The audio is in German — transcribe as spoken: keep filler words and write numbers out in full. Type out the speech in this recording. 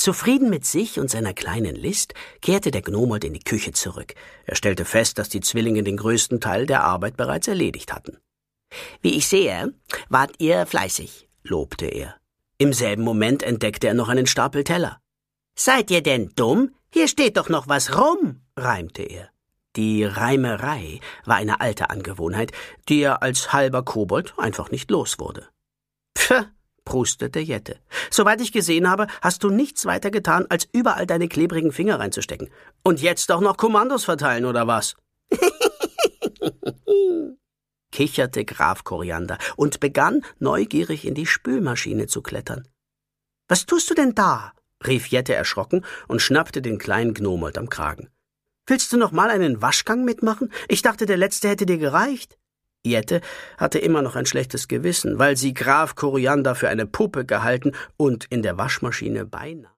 Zufrieden mit sich und seiner kleinen List kehrte der Gnomold in die Küche zurück. Er stellte fest, dass die Zwillinge den größten Teil der Arbeit bereits erledigt hatten. »Wie ich sehe, wart ihr fleißig«, lobte er. Im selben Moment entdeckte er noch einen Stapel Teller. »Seid ihr denn dumm? Hier steht doch noch was rum«, reimte er. Die Reimerei war eine alte Angewohnheit, die er als halber Kobold einfach nicht los wurde. »Pfff«, prustete Jette. »Soweit ich gesehen habe, hast du nichts weiter getan, als überall deine klebrigen Finger reinzustecken. Und jetzt auch noch Kommandos verteilen, oder was?« kicherte Graf Koriander und begann, neugierig in die Spülmaschine zu klettern. »Was tust du denn da?« rief Jette erschrocken und schnappte den kleinen Gnomold am Kragen. »Willst du noch mal einen Waschgang mitmachen? Ich dachte, der letzte hätte dir gereicht.« Jette hatte immer noch ein schlechtes Gewissen, weil sie Graf Koriander für eine Puppe gehalten und in der Waschmaschine beinahe